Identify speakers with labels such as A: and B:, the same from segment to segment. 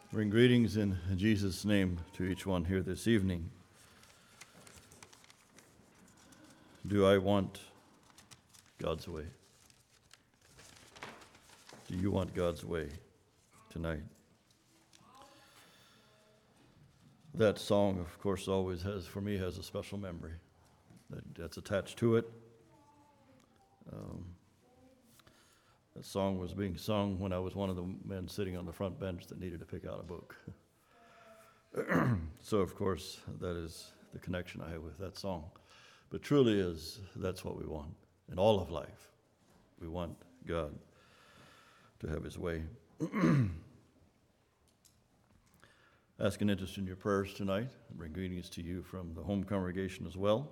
A: Bring greetings in Jesus' name to each one here this evening. Do I want God's way? Do you want God's way tonight? That song, of course, always has, for me, has a special memory that's attached to it. That song was being sung when I was one of the men sitting on the front bench that needed to pick out a book. So, of course, that is the connection I have with that song. But truly that's what we want in all of life. We want God to have his way. Ask an interest in your prayers tonight. I bring greetings to you from the home congregation as well.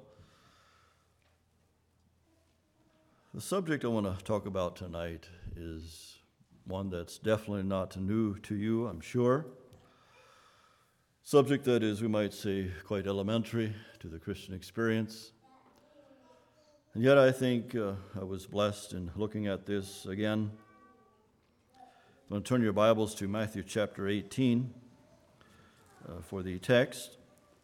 A: The subject I want to talk about tonight is one that's definitely not new to you, I'm sure. Subject that is, we might say, quite elementary to the Christian experience. And yet I think I was blessed in looking at this again. I'm going to turn your Bibles to Matthew chapter 18 for the text.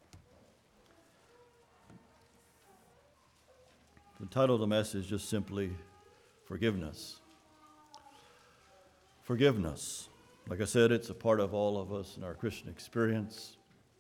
A: The title of the message is just simply Forgiveness. Forgiveness. Like I said, it's a part of all of us in our Christian experience.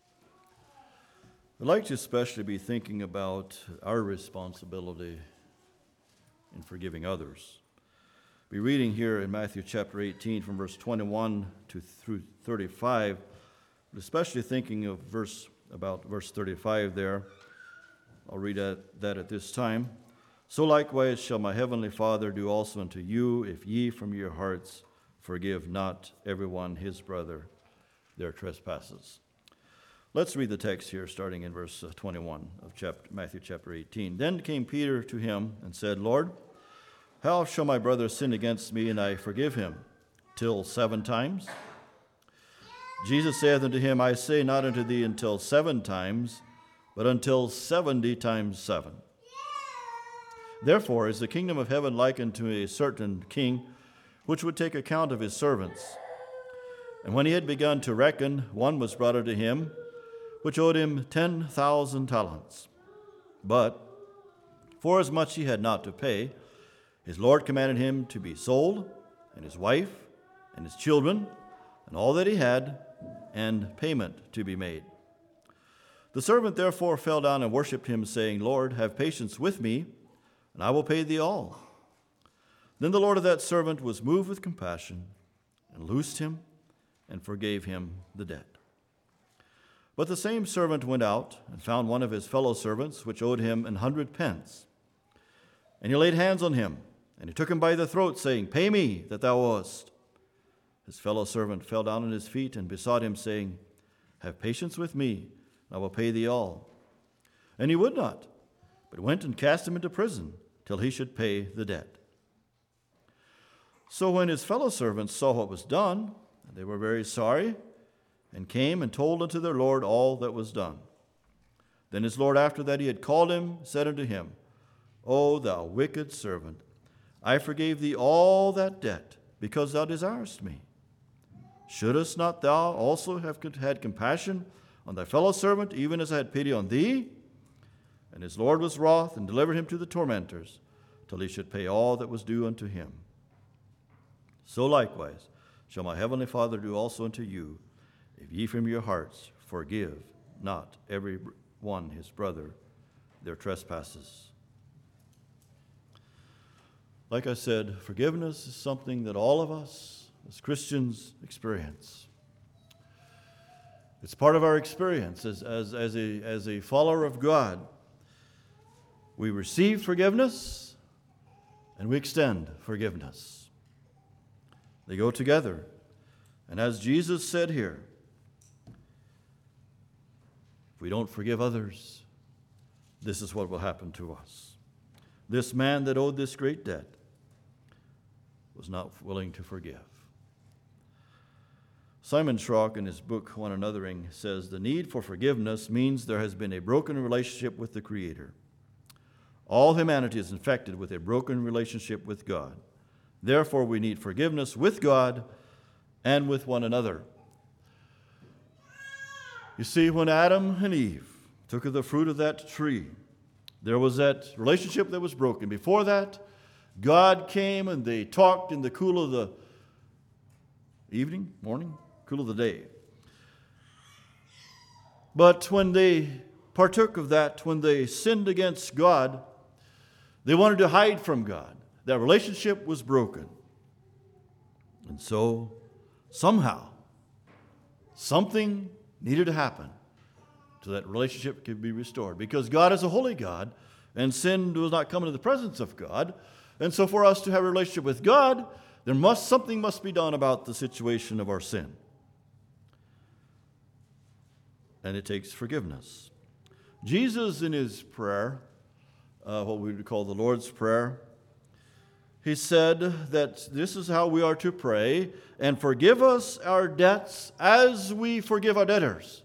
A: I'd like to especially be thinking about our responsibility in forgiving others. Be reading here in Matthew chapter 18 from verse 21 through 35, but especially thinking of verse 35 there. I'll read that at this time. So likewise shall my heavenly Father do also unto you, if ye from your hearts forgive not everyone his brother their trespasses. Let's read the text here, starting in verse 21 of Matthew chapter 18. Then came Peter to him and said, Lord, how shall my brother sin against me, and I forgive him? Till 7 times? Jesus saith unto him, I say not unto thee until 7 times, but until 70 times 7. Therefore is the kingdom of heaven likened to a certain king, which would take account of his servants. And when he had begun to reckon, one was brought unto him, which owed him 10,000 talents. But forasmuch he had not to pay, his Lord commanded him to be sold, and his wife, and his children, and all that he had, and payment to be made. The servant therefore fell down and worshipped him, saying, Lord, have patience with me, and I will pay thee all. Then the Lord of that servant was moved with compassion, and loosed him, and forgave him the debt. But the same servant went out, and found one of his fellow servants, which owed him 100 pence. And he laid hands on him, and he took him by the throat, saying, Pay me that thou owest. His fellow servant fell down on his feet, and besought him, saying, Have patience with me, and I will pay thee all. And he would not, but went and cast him into prison, till he should pay the debt. So when his fellow servants saw what was done, they were very sorry, and came and told unto their Lord all that was done. Then his Lord, after that he had called him, said unto him, O thou wicked servant, I forgave thee all that debt, because thou desirest me. Shouldest not thou also have had compassion on thy fellow servant, even as I had pity on thee? And his Lord was wroth, and delivered him to the tormentors, till he should pay all that was due unto him. So likewise shall my heavenly Father do also unto you, if ye from your hearts forgive not every one his brother their trespasses. Like I said, forgiveness is something that all of us as Christians experience. It's part of our experience as a follower of God. We receive forgiveness and we extend forgiveness. They go together. And as Jesus said here, if we don't forgive others, this is what will happen to us. This man that owed this great debt was not willing to forgive. Simon Schrock, in his book One Anothering, says, the need for forgiveness means there has been a broken relationship with the Creator. All humanity is infected with a broken relationship with God. Therefore, we need forgiveness with God and with one another. You see, when Adam and Eve took of the fruit of that tree, there was that relationship that was broken. Before that, God came and they talked in the cool of the evening, morning, cool of the day. But when they partook of that, when they sinned against God, they wanted to hide from God. That relationship was broken. And so, somehow, something needed to happen so that relationship could be restored. Because God is a holy God, and sin does not come into the presence of God. And so for us to have a relationship with God, something must be done about the situation of our sin. And it takes forgiveness. Jesus, in his prayer, what we would call the Lord's Prayer, he said that this is how we are to pray, and forgive us our debts as we forgive our debtors.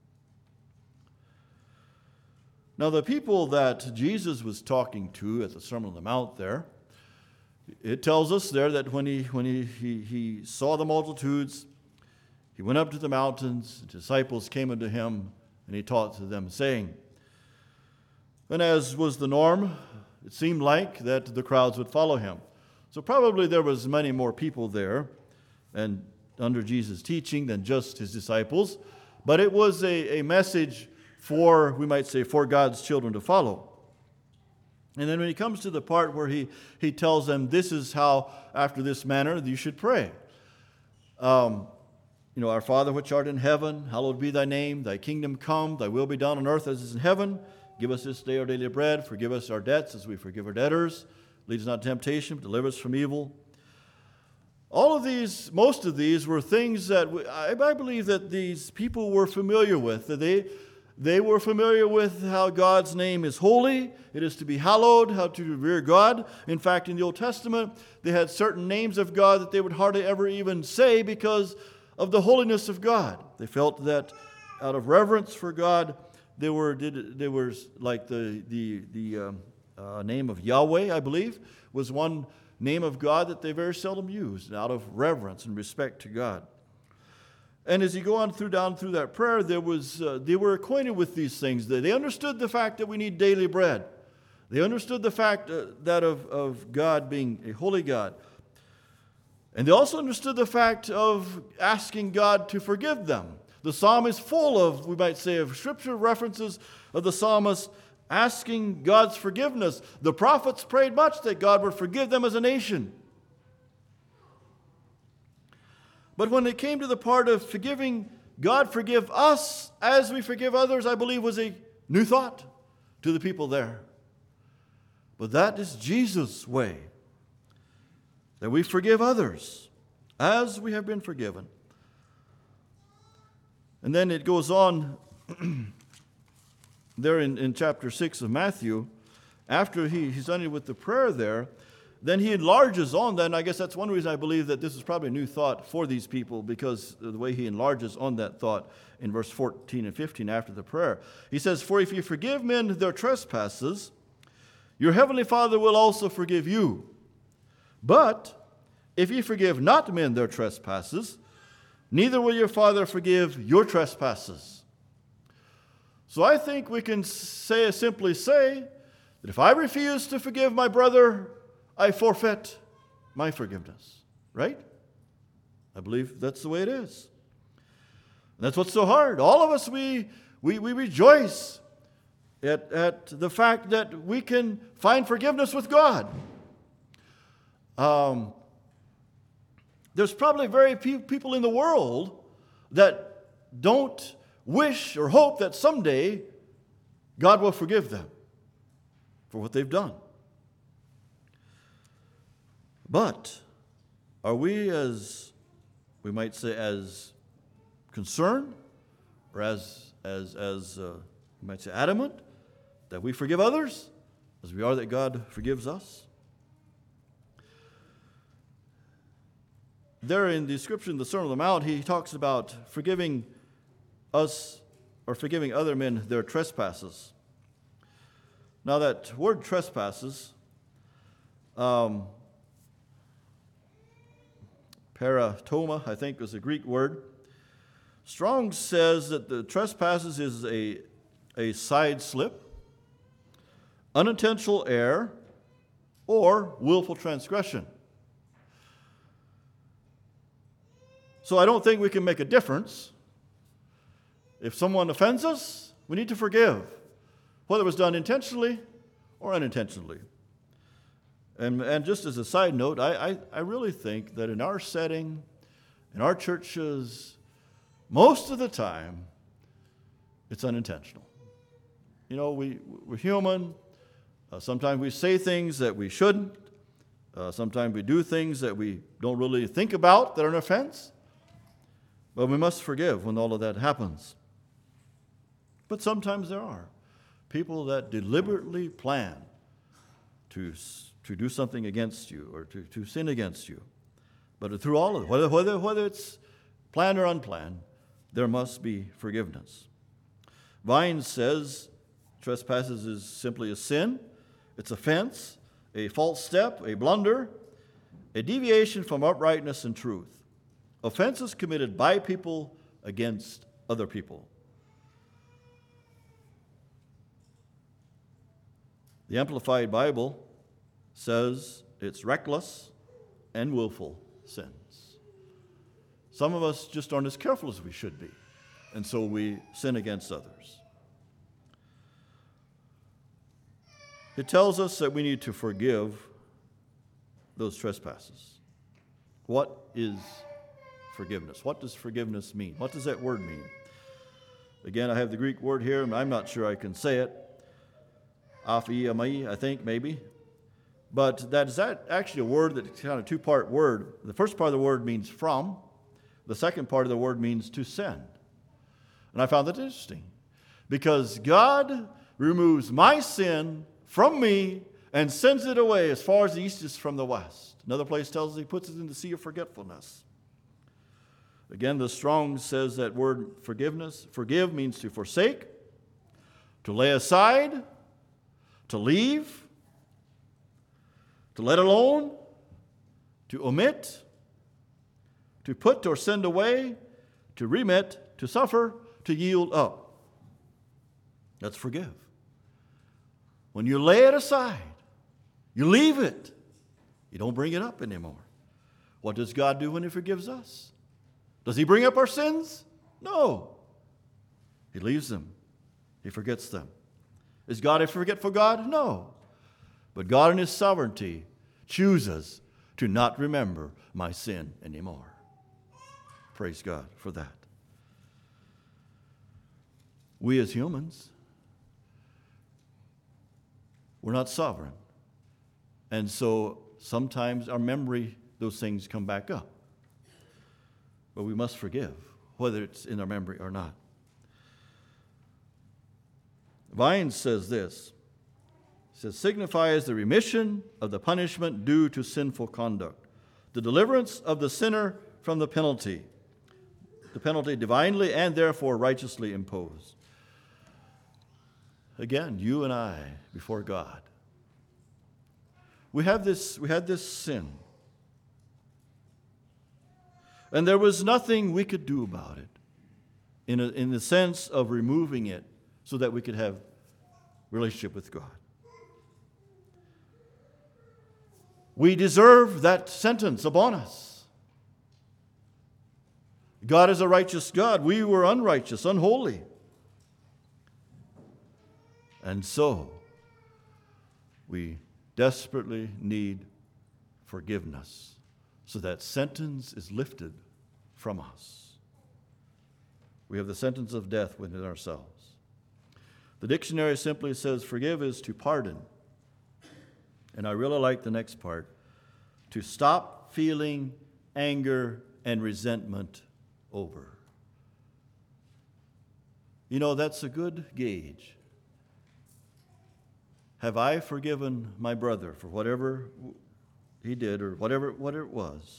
A: Now, the people that Jesus was talking to at the Sermon on the Mount there, it tells us there that when he saw the multitudes, he went up to the mountains, the disciples came unto him, and he taught to them, saying, and as was the norm, it seemed like that the crowds would follow him. So probably there was many more people there and under Jesus' teaching than just his disciples, but it was a message for, we might say, for God's children to follow. And then when he comes to the part where he tells them, this is how, after this manner, you should pray. Our Father which art in heaven, hallowed be thy name, thy kingdom come, thy will be done on earth as it is in heaven. Give us this day our daily bread, forgive us our debts as we forgive our debtors. Lead us not into temptation, but deliver us from evil. All of these, most of these were things that I believe that these people were familiar with. That they were familiar with how God's name is holy. It is to be hallowed, how to revere God. In fact, in the Old Testament, they had certain names of God that they would hardly ever even say because of the holiness of God. They felt that out of reverence for God, they were like the name of Yahweh, I believe, was one name of God that they very seldom used out of reverence and respect to God. And as you go on down through that prayer, they were acquainted with these things. They understood the fact that we need daily bread. They understood the fact that of God being a holy God. And they also understood the fact of asking God to forgive them. The psalm is full of, we might say, of scripture references of the psalmist asking God's forgiveness. The prophets prayed much that God would forgive them as a nation. But when it came to the part of forgiving, God forgive us as we forgive others, I believe was a new thought to the people there. But that is Jesus' way, that we forgive others as we have been forgiven. And then it goes on there in chapter 6 of Matthew, after he's done with the prayer there, then he enlarges on that, and I guess that's one reason I believe that this is probably a new thought for these people, because of the way he enlarges on that thought in verse 14 and 15 after the prayer. He says, for if you forgive men their trespasses, your heavenly Father will also forgive you. But if you forgive not men their trespasses, neither will your Father forgive your trespasses. So I think we can simply say that if I refuse to forgive my brother, I forfeit my forgiveness. Right? I believe that's the way it is. And that's what's so hard. All of us, we rejoice at the fact that we can find forgiveness with God. There's probably very few people in the world that don't wish or hope that someday God will forgive them for what they've done. But are we, as we might say, as concerned or as we might say adamant that we forgive others as we are that God forgives us? There in the description of the Sermon on the Mount, he talks about forgiving us or forgiving other men their trespasses. Now that word trespasses, paratoma, I think, is a Greek word. Strong says that the trespasses is a side slip, unintentional error, or willful transgression. So I don't think we can make a difference. If someone offends us, we need to forgive, whether it was done intentionally or unintentionally. And just as a side note, I really think that in our setting, in our churches, most of the time, it's unintentional. You know, we're human. Sometimes we say things that we shouldn't. Sometimes we do things that we don't really think about that are an offense. But we must forgive when all of that happens. But sometimes there are people that deliberately plan to do something against you or to sin against you. But through all of it, whether it's planned or unplanned, there must be forgiveness. Vines says trespasses is simply a sin. It's offense, a false step, a blunder, a deviation from uprightness and truth. Offenses committed by people against other people. The Amplified Bible says it's reckless and willful sins. Some of us just aren't as careful as we should be, and so we sin against others. It tells us that we need to forgive those trespasses. What is forgiveness? What does forgiveness mean? What does that word mean? Again, I have the Greek word here, and I'm not sure I can say it. Aphiamai, I think, maybe. But that is actually a word that's kind of a two-part word. The first part of the word means from. The second part of the word means to send. And I found that interesting because God removes my sin from me and sends it away as far as the east is from the west. Another place tells us he puts it in the sea of forgetfulness. Again, the Strong says that word forgive means to forsake, to lay aside, to leave, to let alone, to omit, to put or send away, to remit, to suffer, to yield up. That's forgive. When you lay it aside, you leave it. You don't bring it up anymore. What does God do when he forgives us? Does he bring up our sins? No. He leaves them. He forgets them. Is God a forgetful God? No. But God in his sovereignty chooses to not remember my sin anymore. Praise God for that. We as humans, we're not sovereign. And so sometimes our memory, those things come back up. But we must forgive, whether it's in our memory or not. Vines says this. It says, signifies the remission of the punishment due to sinful conduct, the deliverance of the sinner from the penalty divinely and therefore righteously imposed. Again, you and I before God. We had this sin. And there was nothing we could do about it in the sense of removing it so that we could have relationship with God. We deserve that sentence upon us. God is a righteous God. We were unrighteous, unholy. And so, we desperately need forgiveness so that sentence is lifted from us. We have the sentence of death within ourselves. The dictionary simply says forgive is to pardon. And I really like the next part. To stop feeling anger and resentment over. You know, that's a good gauge. Have I forgiven my brother for whatever he did or whatever it was?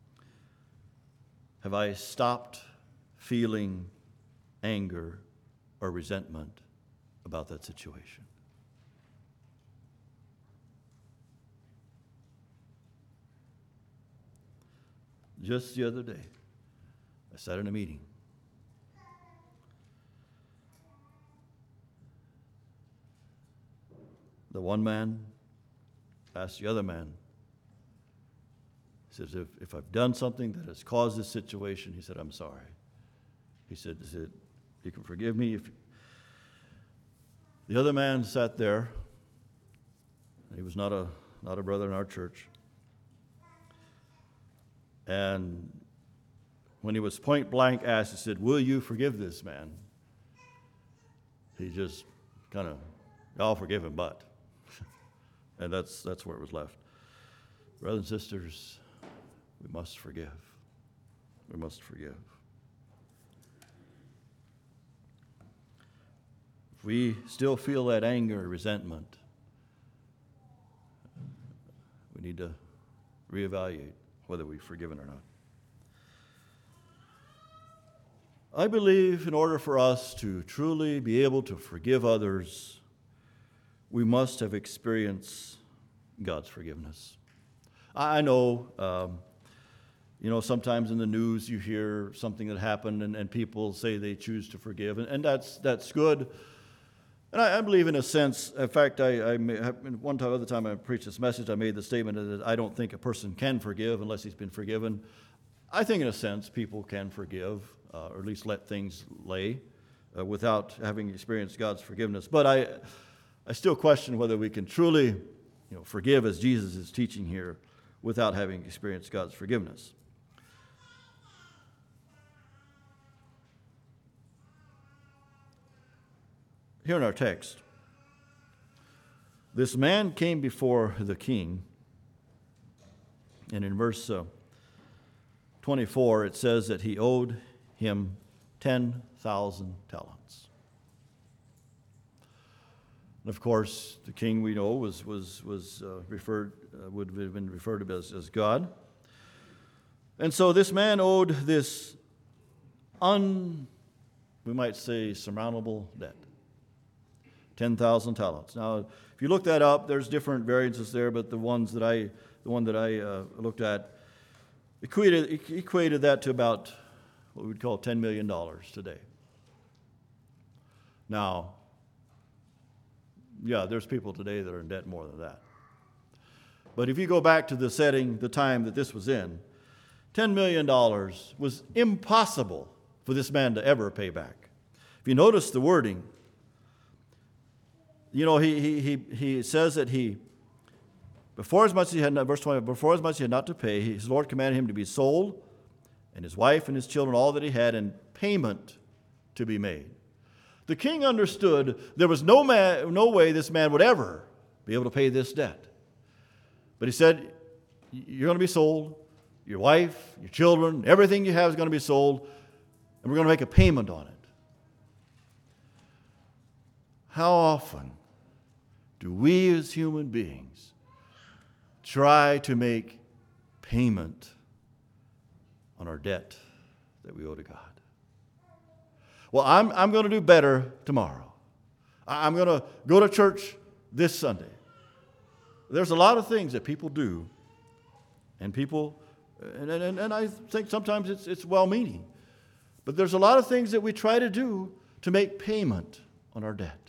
A: Have I stopped feeling anger or resentment about that situation? Just the other day, I sat in a meeting, the one man asked the other man, he says, if I've done something that has caused this situation, he said, I'm sorry. He said, you can forgive me. The other man sat there. He was not a brother in our church. And when he was point blank asked, he said, will you forgive this man? He just kind of, I'll forgive him, but. And that's where it was left. Brothers and sisters, we must forgive. We must forgive. If we still feel that anger or resentment, we need to reevaluate whether we've forgiven or not. I believe in order for us to truly be able to forgive others, we must have experienced God's forgiveness. I know, sometimes in the news you hear something that happened and people say they choose to forgive, and that's good. And I believe in a sense, in fact, other time I preached this message, I made the statement that I don't think a person can forgive unless he's been forgiven. I think in a sense people can forgive, or at least let things lay without having experienced God's forgiveness. But I still question whether we can truly forgive as Jesus is teaching here without having experienced God's forgiveness. Here in our text, this man came before the king, and in verse 24 it says that he owed him 10,000 talents. And of course, the king we know was referred would have been referred to as God, and so this man owed this we might say surmountable debt. 10,000 talents. Now, if you look that up, there's different variances there, but the one that I looked at equated that to about what we would call $10 million today. Now, yeah, there's people today that are in debt more than that. But if you go back to the time that this was in, $10 million was impossible for this man to ever pay back. If you notice the wording, he says that before as much as he had not, verse 20, before as much as he had not to pay, his Lord commanded him to be sold, and his wife and his children, all that he had, and payment to be made. The king understood there was no way this man would ever be able to pay this debt. But he said, you're going to be sold, your wife, your children, everything you have is going to be sold, and we're going to make a payment on it. How often do we as human beings try to make payment on our debt that we owe to God? Well, I'm going to do better tomorrow. I'm going to go to church this Sunday. There's a lot of things that people do, and I think sometimes it's well-meaning, but there's a lot of things that we try to do to make payment on our debt.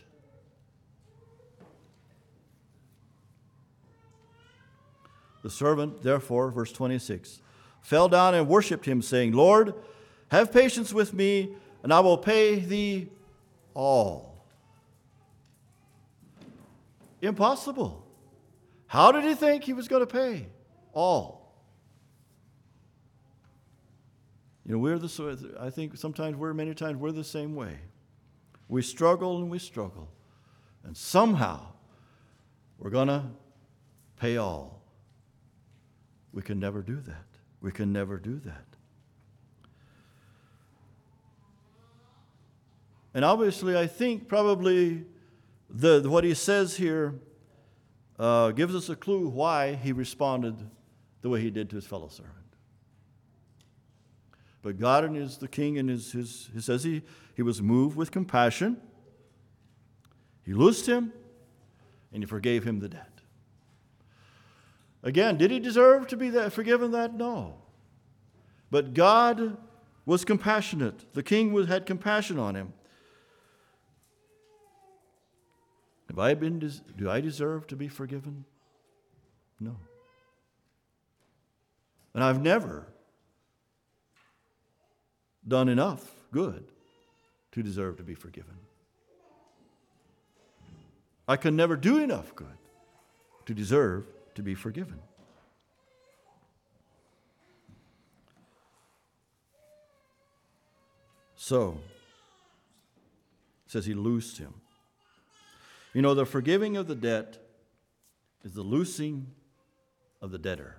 A: The servant, therefore, verse 26, fell down and worshipped him, saying, Lord, have patience with me, and I will pay thee all. Impossible. How did he think he was going to pay all? I think many times we're the same way. We struggle and we struggle, and somehow we're going to pay all. We can never do that. We can never do that. And obviously, I think probably what he says here gives us a clue why he responded the way he did to his fellow servant. But God and the king and he says he was moved with compassion. He loosed him, and he forgave him the debt. Again, did he deserve to be forgiven that? No. But God was compassionate. The king had compassion on him. Do I deserve to be forgiven? No. And I've never done enough good to deserve to be forgiven. I can never do enough good to deserve to be forgiven. So, it says he loosed him. You know, the forgiving of the debt is the loosing of the debtor.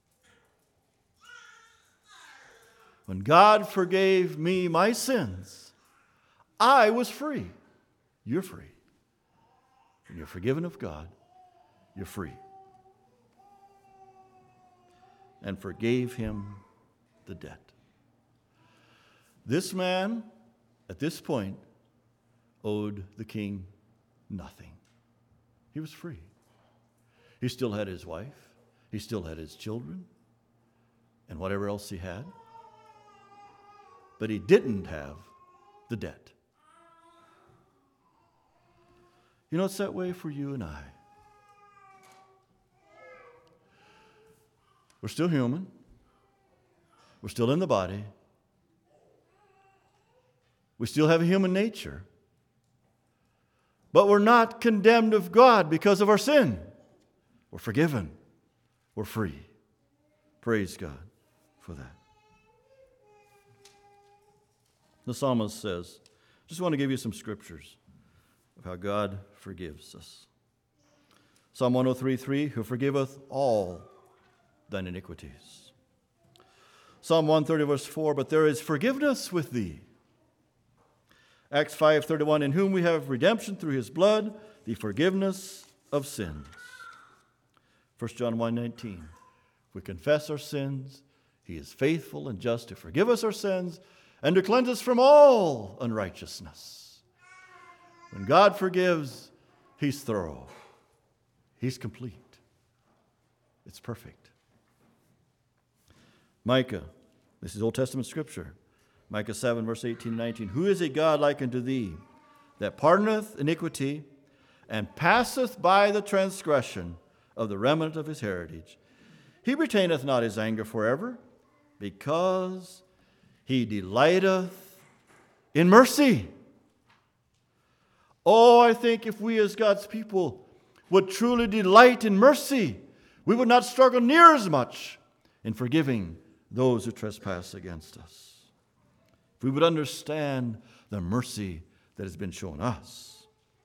A: When God forgave me my sins, I was free. You're free. When you're forgiven of God, you're free. And forgave him the debt. This man, at this point, owed the king nothing. He was free. He still had his wife. He still had his children. And whatever else he had. But he didn't have the debt. You know, it's that way for you and I. We're still human. We're still in the body. We still have a human nature. But we're not condemned of God because of our sin. We're forgiven. We're free. Praise God for that. The psalmist says, just want to give you some scriptures of how God forgives us. Psalm 103:3, who forgiveth all thine iniquities. Psalm 130 verse 4, but there is forgiveness with thee. Acts 5:31, in whom we have redemption through his blood, the forgiveness of sins. 1 John 1:19, if we confess our sins, he is faithful and just to forgive us our sins and to cleanse us from all unrighteousness. When God forgives, he's thorough. He's complete. It's perfect. Micah, this is Old Testament scripture. Micah 7, verse 18 and 19. Who is a God like unto thee, that pardoneth iniquity, and passeth by the transgression of the remnant of his heritage? He retaineth not his anger forever, because he delighteth in mercy. Oh, I think if we as God's people would truly delight in mercy, we would not struggle near as much in forgiving those who trespass against us. If we would understand the mercy that has been shown us.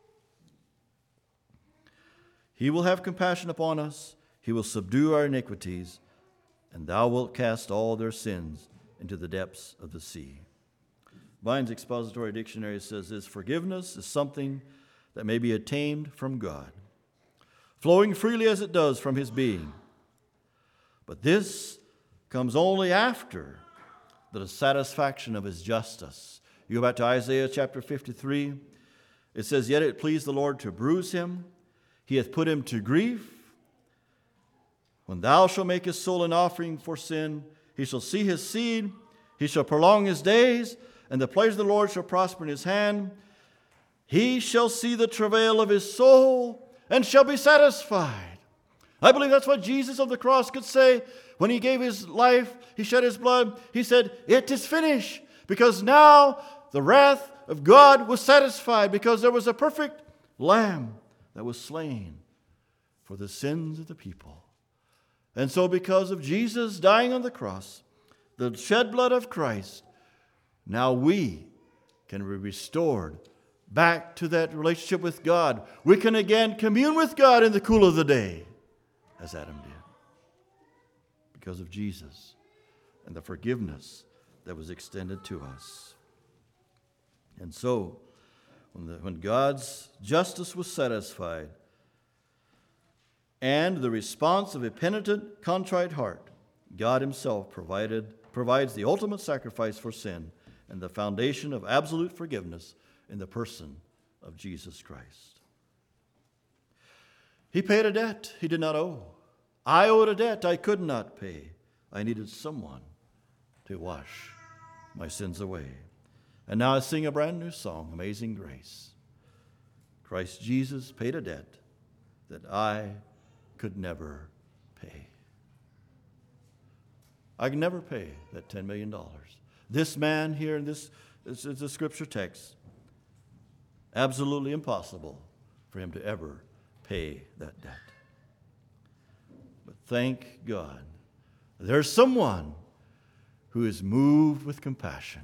A: He will have compassion upon us. He will subdue our iniquities, and thou wilt cast all their sins into the depths of the sea. Vine's Expository Dictionary says this: forgiveness is something that may be attained from God, flowing freely as it does from his being. But this comes only after the satisfaction of his justice. You go back to Isaiah chapter 53. It says, yet it pleased the Lord to bruise him. He hath put him to grief. When thou shalt make his soul an offering for sin, he shall see his seed. He shall prolong his days, and the pleasure of the Lord shall prosper in his hand. He shall see the travail of his soul, and shall be satisfied. I believe that's what Jesus of the cross could say. When he gave his life, he shed his blood, he said, it is finished. Because now the wrath of God was satisfied, because there was a perfect lamb that was slain for the sins of the people. And so because of Jesus dying on the cross, the shed blood of Christ, now we can be restored back to that relationship with God. We can again commune with God in the cool of the day, as Adam did. Because of Jesus and the forgiveness that was extended to us. And so, when God's justice was satisfied, and the response of a penitent, contrite heart, God himself provides the ultimate sacrifice for sin and the foundation of absolute forgiveness in the person of Jesus Christ. He paid a debt he did not owe. I owed a debt I could not pay. I needed someone to wash my sins away. And now I sing a brand new song, Amazing Grace. Christ Jesus paid a debt that I could never pay. I can never pay that $10 million. This man here in this is a scripture text, absolutely impossible for him to ever pay that debt. But thank God, there's someone who is moved with compassion.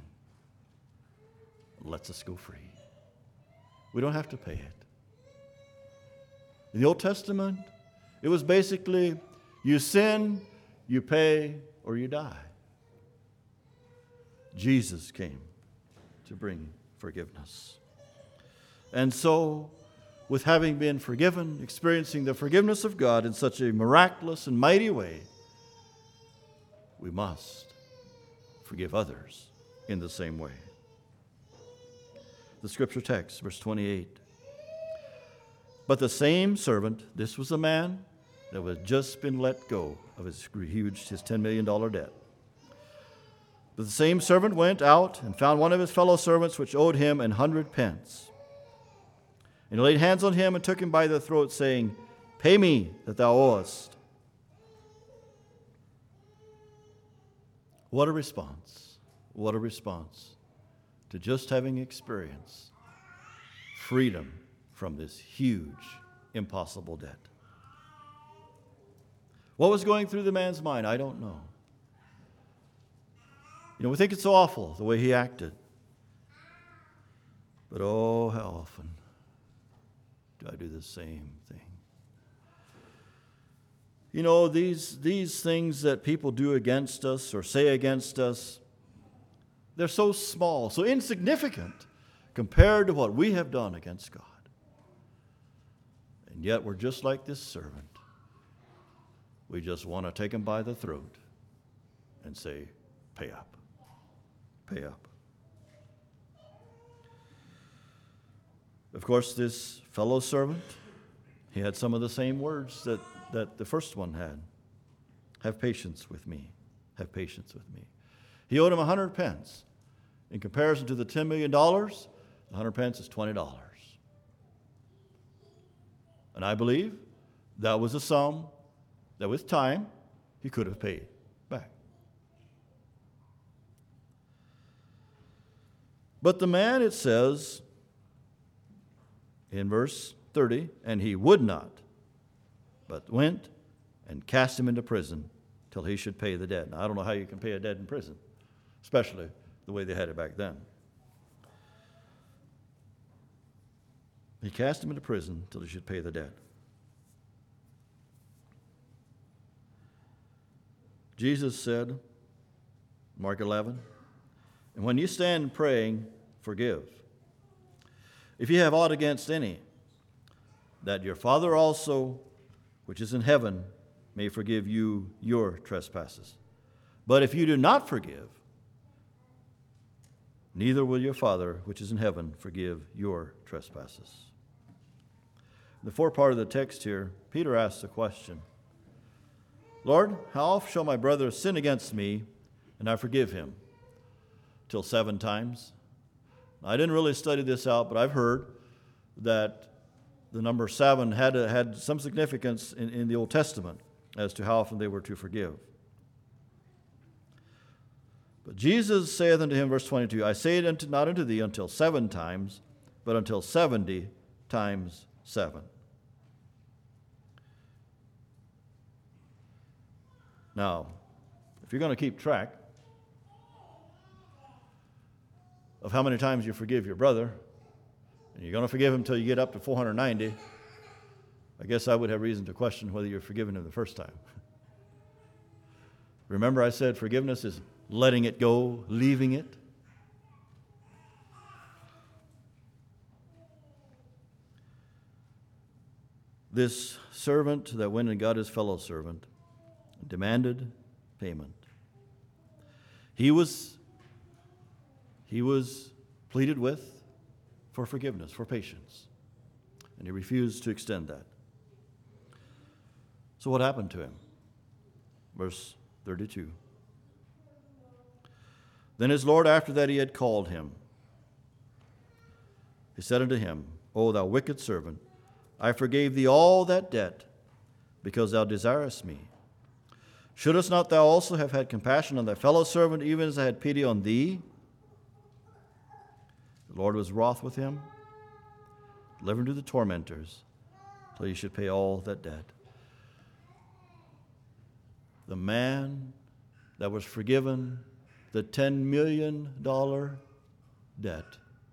A: Lets us go free. We don't have to pay it. In the Old Testament, it was basically you sin, you pay, or you die. Jesus came to bring forgiveness. And so, with having been forgiven, experiencing the forgiveness of God in such a miraculous and mighty way, we must forgive others in the same way. The scripture text, verse 28. But the same servant, this was a man that had just been let go of his $10 million debt. But the same servant went out and found one of his fellow servants which owed him 100 pence. And he laid hands on him and took him by the throat, saying, Pay me that thou owest. What a response. What a response to just having experienced freedom from this huge, impossible debt. What was going through the man's mind? I don't know. We think it's so awful the way he acted. But oh, how often do I do the same thing? These things that people do against us or say against us, they're so small, so insignificant compared to what we have done against God. And yet we're just like this servant. We just want to take him by the throat and say, pay up, pay up. Of course, this fellow servant, he had some of the same words that the first one had. Have patience with me. Have patience with me. He owed him 100 pence. In comparison to the $10 million, 100 pence is $20. And I believe that was a sum that with time he could have paid back. But the man, it says in verse 30, and he would not, but went and cast him into prison till he should pay the debt. Now, I don't know how you can pay a debt in prison, especially the way they had it back then. He cast him into prison till he should pay the debt. Jesus said, Mark 11, and when you stand praying, forgive. If you have aught against any, that your Father also, which is in heaven, may forgive you your trespasses. But if you do not forgive, neither will your Father, which is in heaven, forgive your trespasses. In the forepart of the text here, Peter asks a question. Lord, how oft shall my brother sin against me, and I forgive him? Till 7 times? I didn't really study this out, but I've heard that the number 7 had some significance in the Old Testament as to how often they were to forgive. But Jesus saith unto him, verse 22, I say it not unto thee until 7 times, but until 70 times 7. Now, if you're going to keep track of how many times you forgive your brother, and you're going to forgive him until you get up to 490, I guess I would have reason to question whether you're forgiven him the first time. Remember I said forgiveness is letting it go, leaving it. This servant that went and got his fellow servant demanded payment. He was pleaded with for forgiveness, for patience, and he refused to extend that. So what happened to him? Verse 32. Then his Lord, after that he had called him, he said unto him, O thou wicked servant, I forgave thee all that debt, because thou desirest me. Shouldest not thou also have had compassion on thy fellow servant, even as I had pity on thee? The Lord was wroth with him, delivered him to the tormentors, till he should pay all that debt. The man that was forgiven the $10 million debt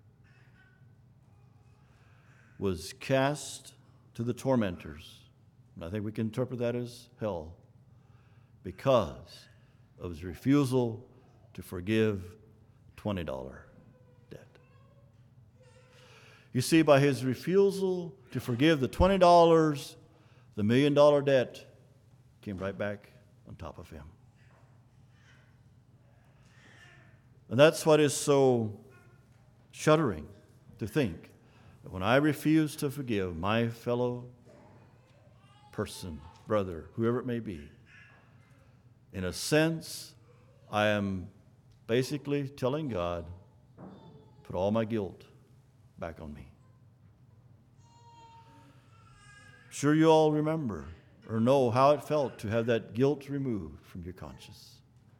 A: was cast to the tormentors. And I think we can interpret that as hell, because of his refusal to forgive $20 debt. You see, by his refusal to forgive the $20, the $1 million debt came right back on top of him. And that's what is so shuddering to think, that when I refuse to forgive my fellow person, brother, whoever it may be, in a sense, I am basically telling God, put all my guilt back on me. Sure, you all remember or know how it felt to have that guilt removed from your conscience.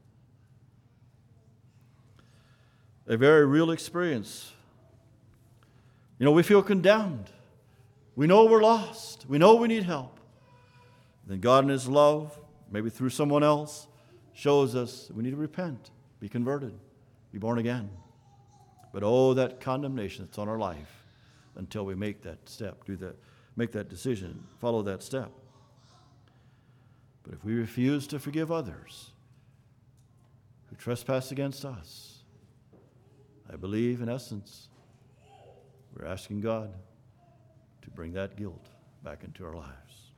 A: A very real experience. You know, we feel condemned. We know we're lost. We know we need help. Then God in His love, maybe through someone else, shows us we need to repent, be converted, be born again. But oh, that condemnation that's on our life until we make that step, make that decision, follow that step. But if we refuse to forgive others who trespass against us, I believe, in essence, we're asking God to bring that guilt back into our lives.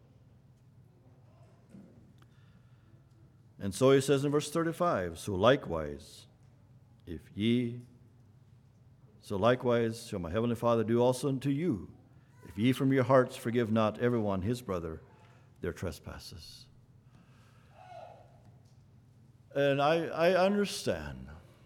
A: And so He says in verse 35, so likewise shall my heavenly Father do also unto you, if ye from your hearts forgive not everyone his brother their trespasses. And I understand.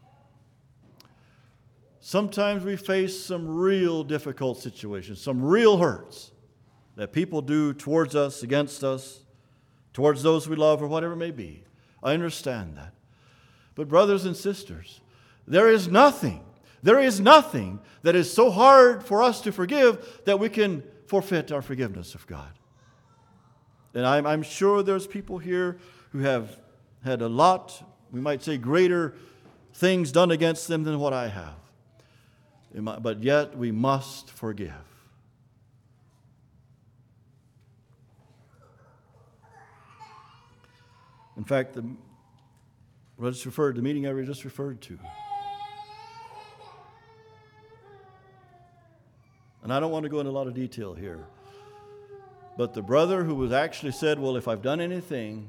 A: Sometimes we face some real difficult situations, some real hurts that people do towards us, against us, towards those we love, or whatever it may be. I understand that. But brothers and sisters, there is nothing that is so hard for us to forgive that we can forfeit our forgiveness of God. And I'm sure there's people here who have had a lot, we might say greater things done against them than what I have. But yet we must forgive. In fact, the meeting I just referred to. And I don't want to go into a lot of detail here. But the brother who was actually said, well, if I've done anything,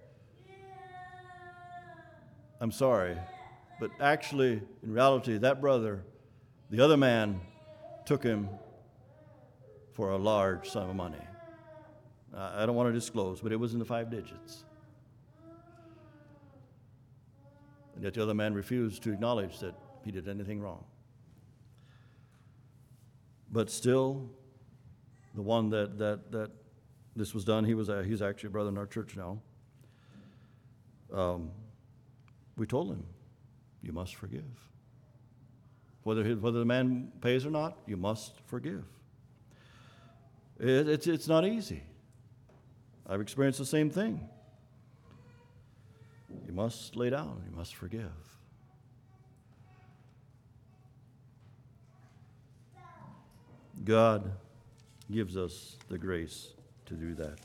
A: I'm sorry. But actually, in reality, that brother, the other man, took him for a large sum of money. I don't want to disclose, but it was in the 5 digits. And yet the other man refused to acknowledge that he did anything wrong. But still, the one that this was done, he's actually a brother in our church now. We told him, you must forgive. Whether the man pays or not, you must forgive. It's not easy. I've experienced the same thing. You must lay down. You must forgive. God gives us the grace to do that.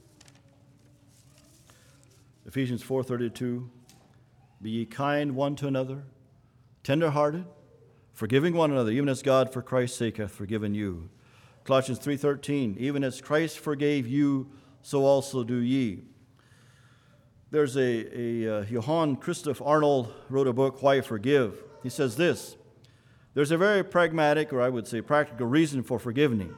A: Ephesians 4:32, be ye kind one to another, tender-hearted, forgiving one another, even as God for Christ's sake hath forgiven you. Colossians 3:13, even as Christ forgave you, so also do ye. There's Johann Christoph Arnold wrote a book, Why Forgive. He says this, there's a very pragmatic, or I would say practical reason for forgiving.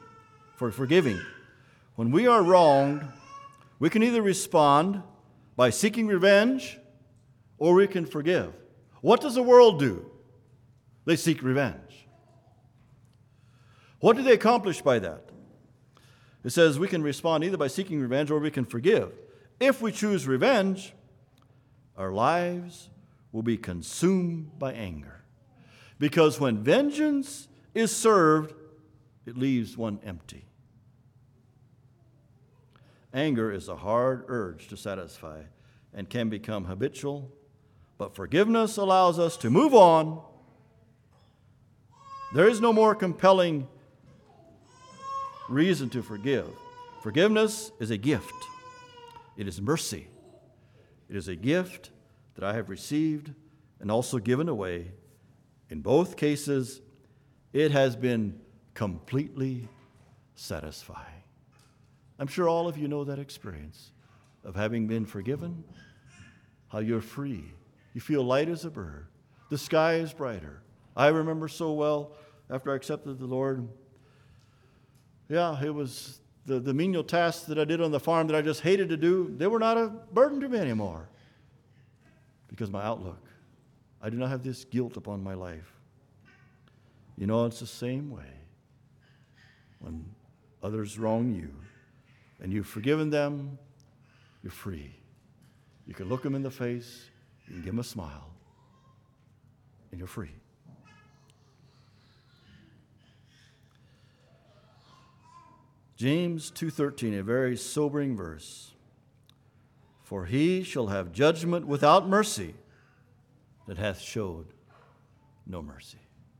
A: When we are wronged, we can either respond by seeking revenge, or we can forgive. What does the world do? They seek revenge. What do they accomplish by that? It says we can respond either by seeking revenge or we can forgive. If we choose revenge, our lives will be consumed by anger. Because when vengeance is served, it leaves one empty. Anger is a hard urge to satisfy and can become habitual, but forgiveness allows us to move on. There is no more compelling reason to forgive. Forgiveness is a gift. It is mercy. It is a gift that I have received and also given away. In both cases, it has been completely satisfying. I'm sure all of you know that experience of having been forgiven, how you're free. You feel light as a bird. The sky is brighter. I remember so well after I accepted the Lord. Yeah, it was the menial tasks that I did on the farm that I just hated to do. They were not a burden to me anymore because my outlook. I do not have this guilt upon my life. You know, it's the same way when others wrong you and you've forgiven them, you're free. You can look them in the face, you can give them a smile, and you're free. James 2:13, a very sobering verse. For he shall have judgment without mercy that hath showed no mercy.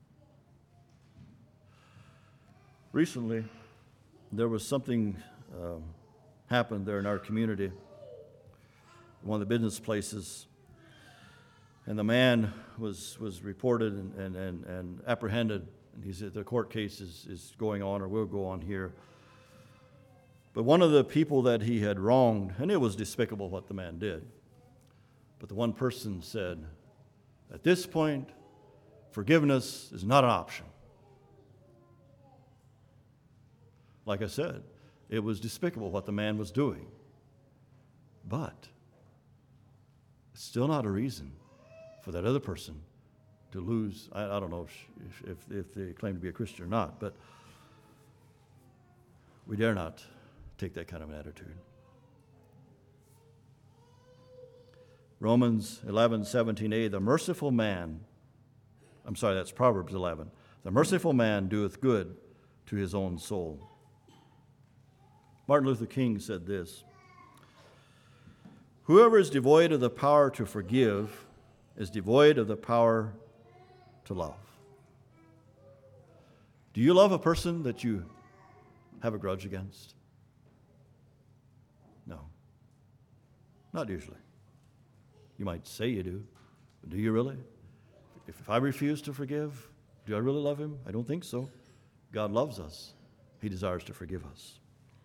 A: Recently, there was something happened there in our community, one of the business places, and the man was reported and apprehended. And he said the court case is going on or will go on here. But one of the people that he had wronged, and it was despicable what the man did, but the one person said, at this point, forgiveness is not an option. Like I said, it was despicable what the man was doing. But it's still not a reason for that other person to lose. I don't know if they claim to be a Christian or not, but we dare not take that kind of an attitude. Romans 11:17a, the merciful man, that's Proverbs 11. The merciful man doeth good to his own soul. Martin Luther King said this, whoever is devoid of the power to forgive is devoid of the power to love. Do you love a person that you have a grudge against? No, not usually. You might say you do, but do you really? If I refuse to forgive, do I really love him? I don't think so. God loves us. He desires to forgive us.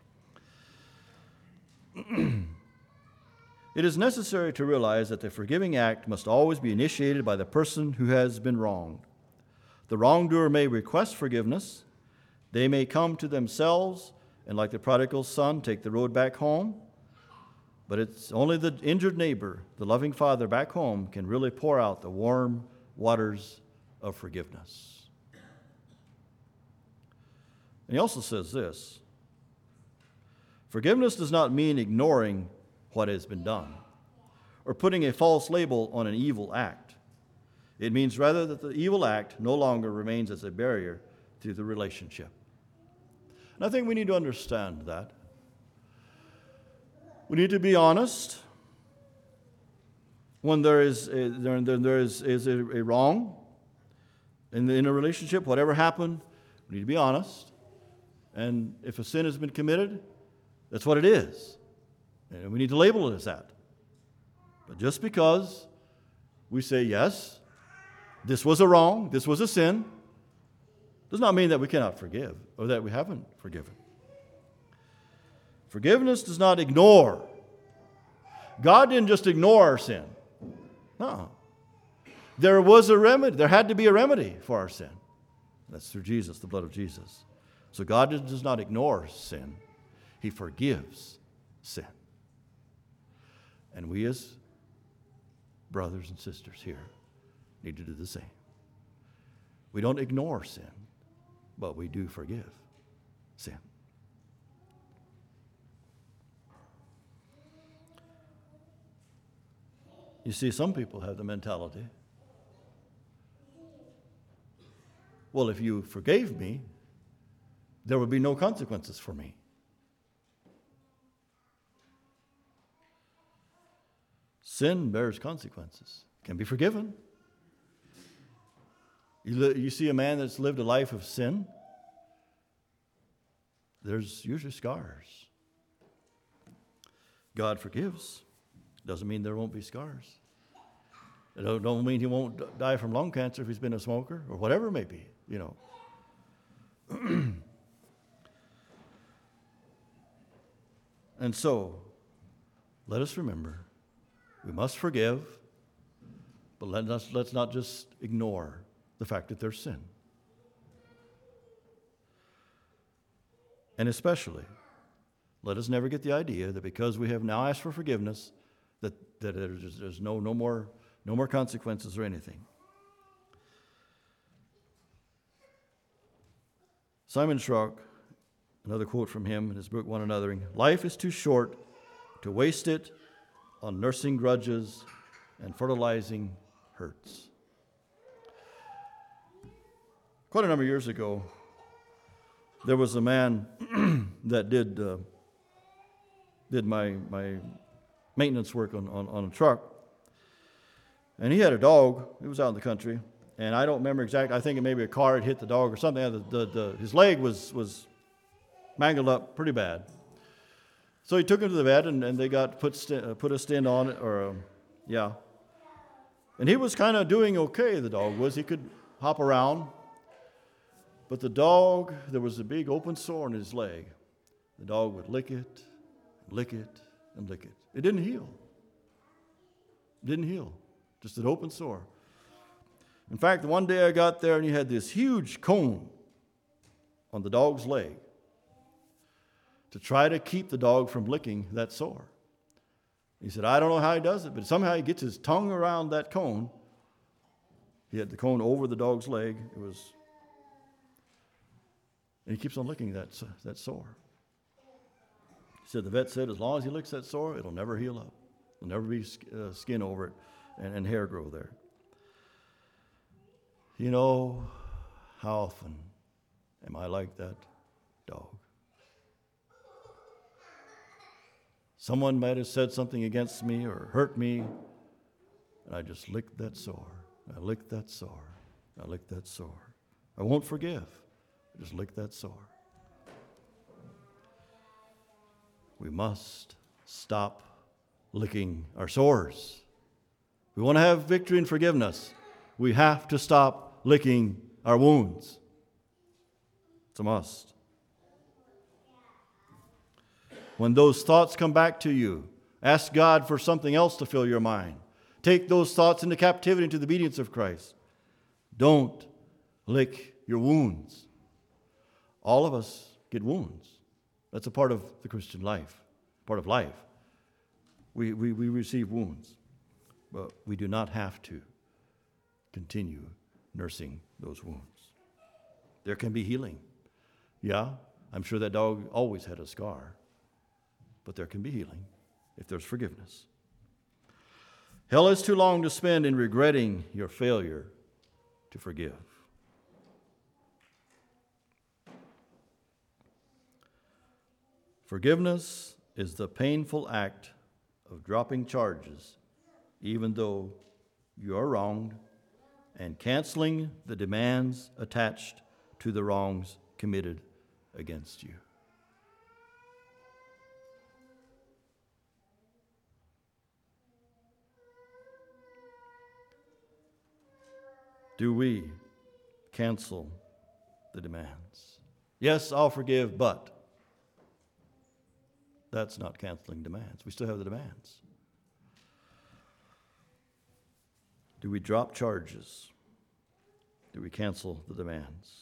A: It is necessary to realize that the forgiving act must always be initiated by the person who has been wronged. The wrongdoer may request forgiveness. They may come to themselves and, like the prodigal son, take the road back home. But it's only the injured neighbor, the loving father back home, can really pour out the warm waters of forgiveness. And he also says this, forgiveness does not mean ignoring what has been done or putting a false label on an evil act. It means rather that the evil act no longer remains as a barrier to the relationship. And I think we need to understand that. We need to be honest when there is a wrong in a relationship, whatever happened, we need to be honest. And if a sin has been committed, that's what it is. And we need to label it as that. But just because we say, yes, this was a wrong, this was a sin, does not mean that we cannot forgive or that we haven't forgiven. Forgiveness does not ignore. God didn't just ignore our sin. No. There was a remedy. There had to be a remedy for our sin. That's through Jesus, the blood of Jesus. So God does not ignore sin. He forgives sin. And we as brothers and sisters here need to do the same. We don't ignore sin, but we do forgive sin. You see, some people have the mentality, well, if you forgave me, there would be no consequences for me. Sin bears consequences. Can be forgiven. You see a man that's lived a life of sin, there's usually scars. God forgives. Doesn't mean there won't be scars. It don't mean he won't die from lung cancer if he's been a smoker or whatever it may be, And so, let us remember, we must forgive, but let's not just ignore the fact that there's sin. And especially, let us never get the idea that because we have now asked for forgiveness, that there's no more consequences or anything. Simon Schrock, another quote from him in his book, One Anothering, life is too short to waste it on nursing grudges and fertilizing hurts. Quite a number of years ago, there was a man that did my maintenance work on a truck. And he had a dog. He was out in the country. And I don't remember exactly. I think it maybe a car had hit the dog or something. His leg was mangled up pretty bad. So he took him to the vet, and they got put a stent on it, And he was kind of doing okay, the dog was. He could hop around. But the dog, there was a big open sore in his leg. The dog would lick it, and lick it, and lick it. It didn't heal. Just an open sore. In fact, one day I got there and he had this huge cone on the dog's leg to try to keep the dog from licking that sore. He said, I don't know how he does it, but somehow he gets his tongue around that cone. He had the cone over the dog's leg. And he keeps on licking that sore. He said, the vet said, as long as he licks that sore, it'll never heal up. There'll never be skin over it and hair grow there. How often am I like that dog? Someone might have said something against me or hurt me, and I just licked that sore. I licked that sore. I licked that sore. I won't forgive. I just licked that sore. We must stop licking our sores. We want to have victory and forgiveness. We have to stop licking our wounds. It's a must. When those thoughts come back to you, ask God for something else to fill your mind. Take those thoughts into captivity into the obedience of Christ. Don't lick your wounds. All of us get wounds. That's a part of the Christian life, part of life. We receive wounds, but we do not have to continue nursing those wounds. There can be healing. Yeah, I'm sure that dog always had a scar, but there can be healing if there's forgiveness. Hell is too long to spend in regretting your failure to forgive. Forgiveness is the painful act of dropping charges, even though you are wronged, and canceling the demands attached to the wrongs committed against you. Do we cancel the demands? Yes, I'll forgive, but that's not canceling demands. We still have the demands. Do we drop charges? Do we cancel the demands?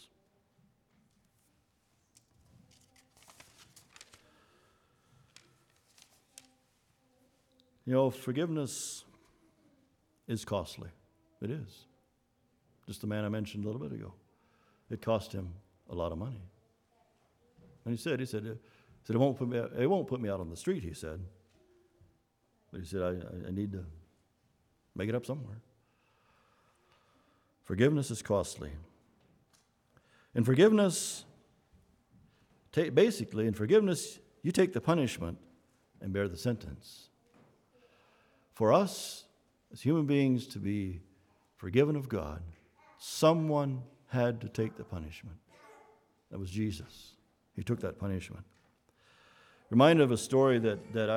A: Forgiveness is costly. It is. Just the man I mentioned a little bit ago. It cost him a lot of money. And he said, it won't put me out on the street, he said. But he said, I need to make it up somewhere. Forgiveness is costly. In forgiveness, you take the punishment and bear the sentence. For us, as human beings, to be forgiven of God, someone had to take the punishment. That was Jesus. He took that punishment. Reminded of a story that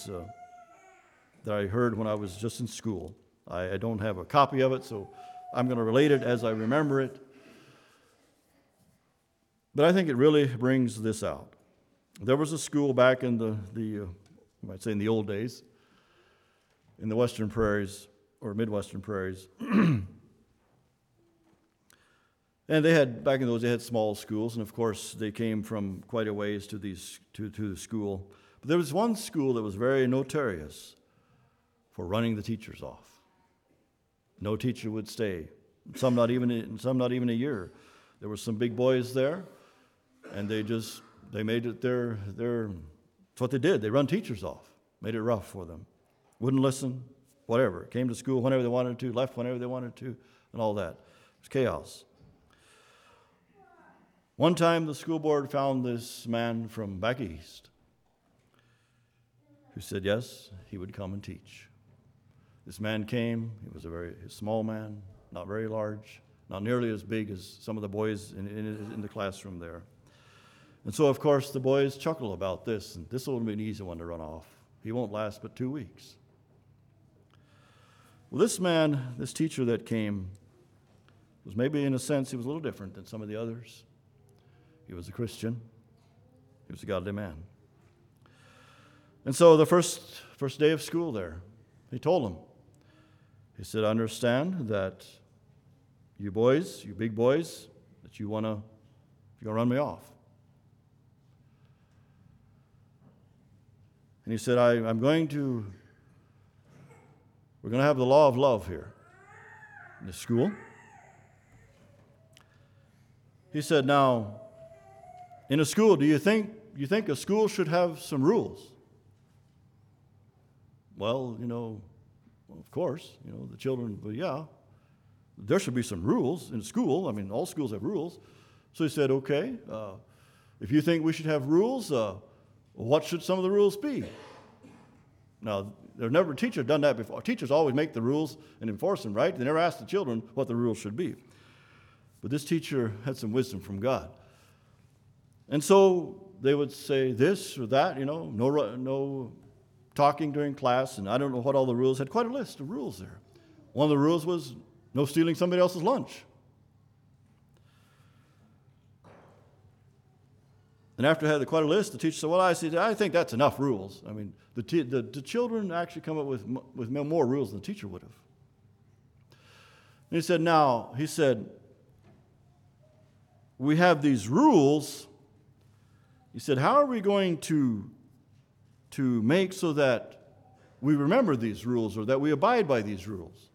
A: I heard when I was just in school. I don't have a copy of it, so I'm going to relate it as I remember it. But I think it really brings this out. There was a school back in the you might say in the old days, in the Western Prairies or Midwestern Prairies. And back in those days, they had small schools, and of course, they came from quite a ways to the school. But there was one school that was very notorious for running the teachers off. No teacher would stay. Some not even a year. There were some big boys there, and they made it their. It's what they did. They run teachers off. Made it rough for them. Wouldn't listen. Whatever. Came to school whenever they wanted to. Left whenever they wanted to, and all that. It was chaos. One time, the school board found this man from back east who said yes, he would come and teach. This man came. He was a very small man, not very large, not nearly as big as some of the boys in the classroom there. And so, of course, the boys chuckle about this, and this will be an easy one to run off. He won't last but 2 weeks. Well, this teacher that came, was maybe in a sense, he was a little different than some of the others. He was a Christian. He was a godly man. And so the first day of school there, he told them, he said, I understand that you boys, you big boys, that you're going to run me off. And he said, we're going to have the law of love here in the school. He said, now, in a school, do you think a school should have some rules? Well, of course, the children, well, yeah, there should be some rules in school. I mean, all schools have rules. So he said, okay, if you think we should have rules, what should some of the rules be? Now, there's never a teacher done that before. Teachers always make the rules and enforce them, right? They never ask the children what the rules should be. But this teacher had some wisdom from God. And so they would say this or that, no talking during class, and I don't know what all the rules had. Quite a list of rules there. One of the rules was no stealing somebody else's lunch. And after I had quite a list, the teacher said, well, I think that's enough rules. I mean, the children actually come up with more rules than the teacher would have. And he said, we have these rules. He said, how are we going to make so that we remember these rules or that we abide by these rules?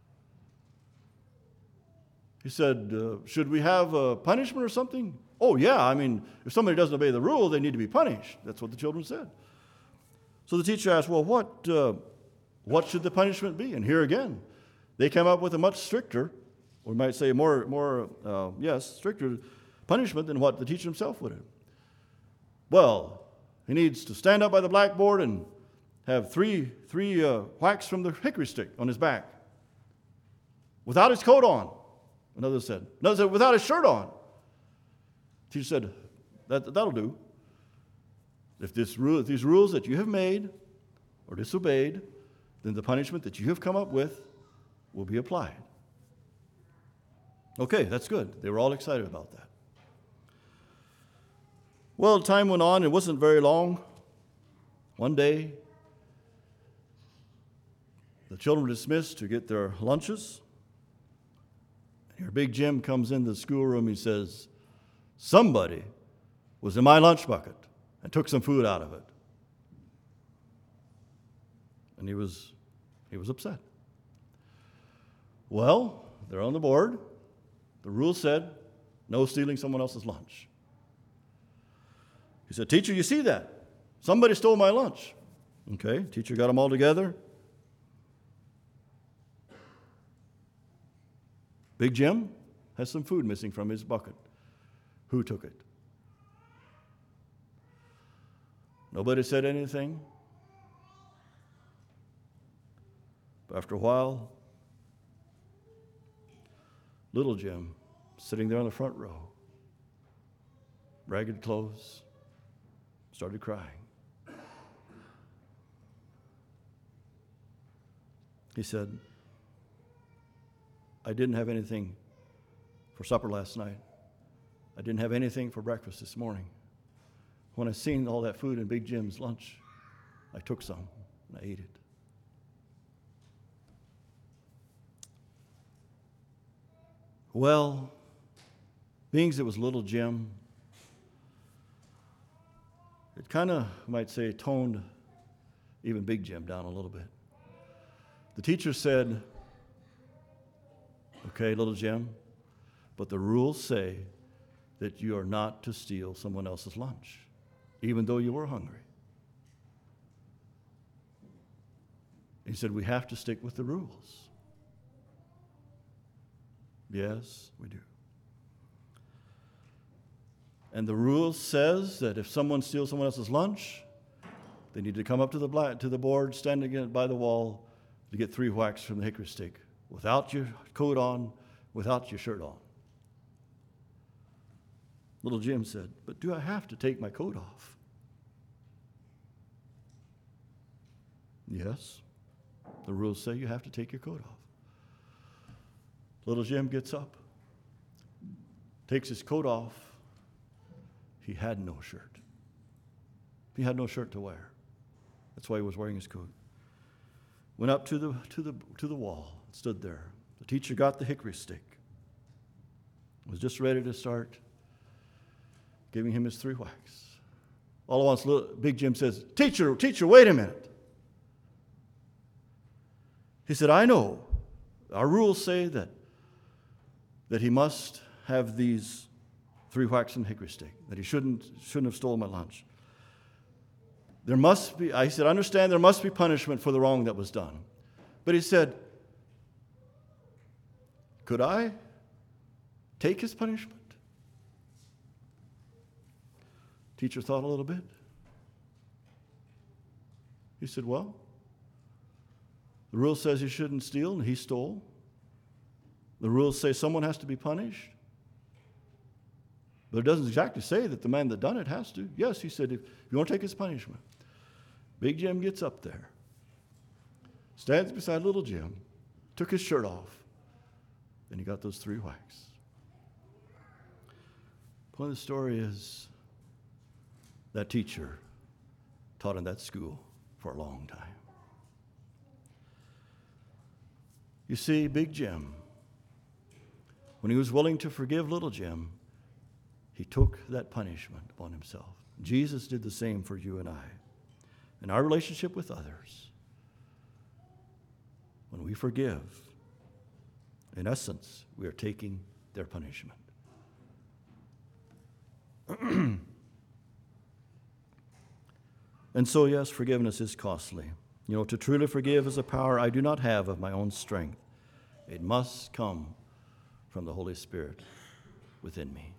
A: He said, should we have a punishment or something? Oh, yeah, I mean, if somebody doesn't obey the rule, they need to be punished. That's what the children said. So the teacher asked, well, what should the punishment be? And here again, they came up with a much stricter, or we might say stricter punishment than what the teacher himself would have. Well, he needs to stand up by the blackboard and have three whacks from the hickory stick on his back, without his coat on. Another said, without his shirt on. The teacher said, that'll do. If these rules that you have made or disobeyed, then the punishment that you have come up with will be applied. Okay, that's good. They were all excited about that. Well, time went on. It wasn't very long. One day, the children were dismissed to get their lunches. Here, Big Jim comes into the schoolroom. He says, somebody was in my lunch bucket and took some food out of it. And he was upset. Well, they're on the board. The rule said No stealing someone else's lunch. He said, teacher, you see that? Somebody stole my lunch. Okay, teacher got them all together. Big Jim has some food missing from his bucket. Who took it? Nobody said anything. But after a while, little Jim, sitting there on the front row, ragged clothes, started crying. He said, I didn't have anything for supper last night. I didn't have anything for breakfast this morning. When I seen all that food in Big Jim's lunch, I took some and I ate it. Well, being as it was little Jim, it kind of, might say, toned even Big Jim down a little bit. The teacher said, okay, little Jim, but the rules say that you are not to steal someone else's lunch, even though you were hungry. He said, we have to stick with the rules. Yes, we do. And the rule says that if someone steals someone else's lunch, they need to come up to the board, stand again by the wall, to get 3 whacks from the hickory stick, without your coat on, without your shirt on. Little Jim said, but do I have to take my coat off? Yes, the rules say you have to take your coat off. Little Jim gets up, takes his coat off. He had no shirt. He had no shirt to wear. That's why he was wearing his coat. Went up to the wall, stood there. The teacher got the hickory stick. Was just ready to start giving him his 3 whacks. All at once, Big Jim says, Teacher, wait a minute. He said, I know. Our rules say that he must have these 3 whacks from the hickory stick, that he shouldn't have stolen my lunch. There must be, I said, understand there must be punishment for the wrong that was done. But he said, could I take his punishment? Teacher thought a little bit. He said, well, the rule says you shouldn't steal, and he stole. The rules say someone has to be punished. But it doesn't exactly say that the man that done it has to. Yes, he said, if you want to take his punishment. Big Jim gets up there, stands beside little Jim, took his shirt off, and he got those 3 whacks. The point of the story is that teacher taught in that school for a long time. You see, Big Jim, when he was willing to forgive little Jim, he took that punishment upon himself. Jesus did the same for you and I. In our relationship with others, when we forgive, in essence, we are taking their punishment. And so, yes, forgiveness is costly. You know, to truly forgive is a power I do not have of my own strength. It must come from the Holy Spirit within me.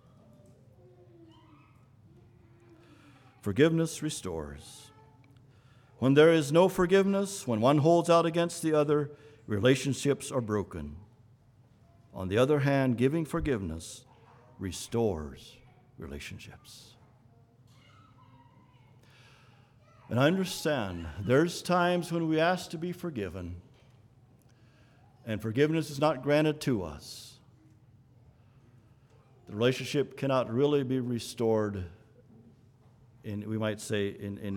A: Forgiveness restores. When there is no forgiveness, when one holds out against the other, relationships are broken. On the other hand, giving forgiveness restores relationships. And I understand there's times when we ask to be forgiven, and forgiveness is not granted to us. The relationship cannot really be restored in, we might say,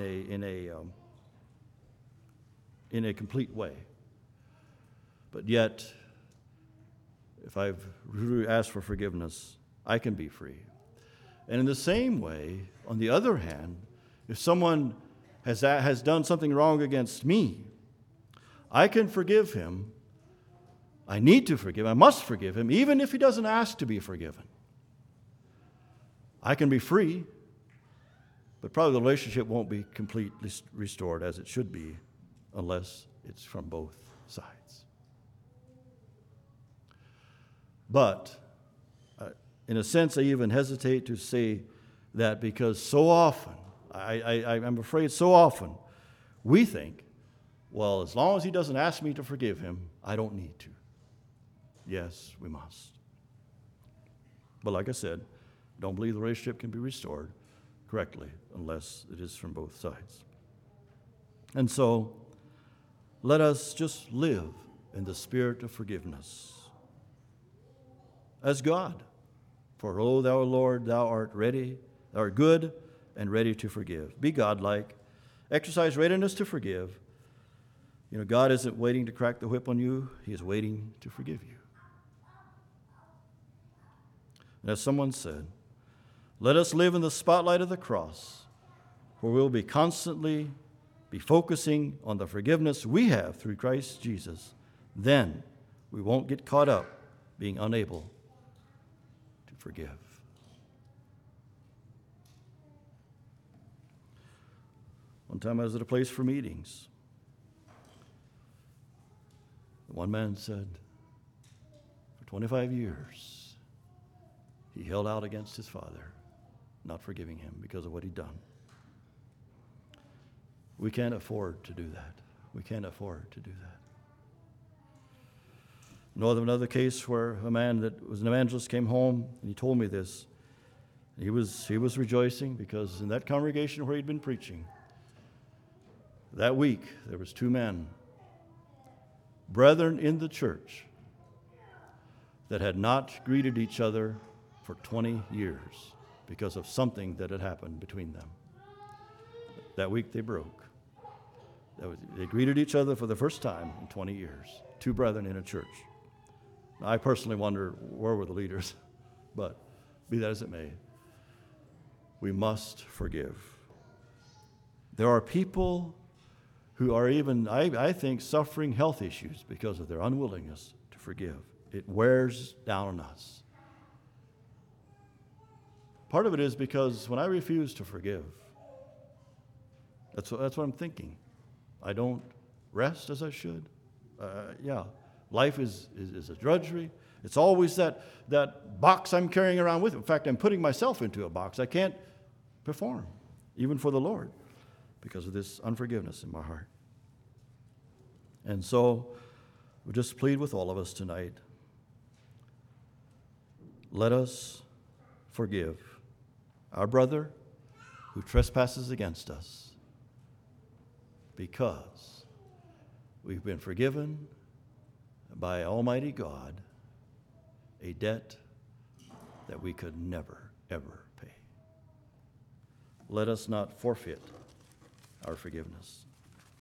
A: in a complete way. But yet, if I've really asked for forgiveness, I can be free. And in the same way, on the other hand, if someone has done something wrong against me, I can forgive him. I need to forgive. I must forgive him, even if he doesn't ask to be forgiven. I can be free, but probably the relationship won't be completely restored as it should be unless it's from both sides. But in a sense, I even hesitate to say that because so often, I'm afraid so often, we think, well, as long as he doesn't ask me to forgive him, I don't need to. Yes, we must. But like I said, don't believe the relationship can be restored correctly unless it is from both sides. And so, let us just live in the spirit of forgiveness as God. For, O thou Lord, thou art ready, thou art good and ready to forgive. Be godlike. Exercise readiness to forgive. You know, God isn't waiting to crack the whip on you. He is waiting to forgive you. And as someone said, let us live in the spotlight of the cross, where we'll be constantly focusing on the forgiveness we have through Christ Jesus. Then we won't get caught up being unable to forgive. One time I was at a place for meetings. One man said, for 25 years, he held out against his father, not forgiving him because of what he'd done. We can't afford to do that. We can't afford to do that. I know of another case where a man that was an evangelist came home, and he told me this. He was rejoicing because in that congregation where he'd been preaching, that week there was two men, brethren in the church, that had not greeted each other for 20 years because of something that had happened between them. That week they broke. They greeted each other for the first time in 20 years. Two brethren in a church. Now, I personally wonder where were the leaders, but be that as it may, we must forgive. There are people who are even, I think, suffering health issues because of their unwillingness to forgive. It wears down on us. Part of it is because when I refuse to forgive, that's what I'm thinking. I don't rest as I should. Life is a drudgery. It's always that box I'm carrying around with me. In fact, I'm putting myself into a box. I can't perform, even for the Lord, because of this unforgiveness in my heart. And so, we just plead with all of us tonight. Let us forgive our brother who trespasses against us, because we've been forgiven by Almighty God a debt that we could never, ever pay. Let us not forfeit our forgiveness.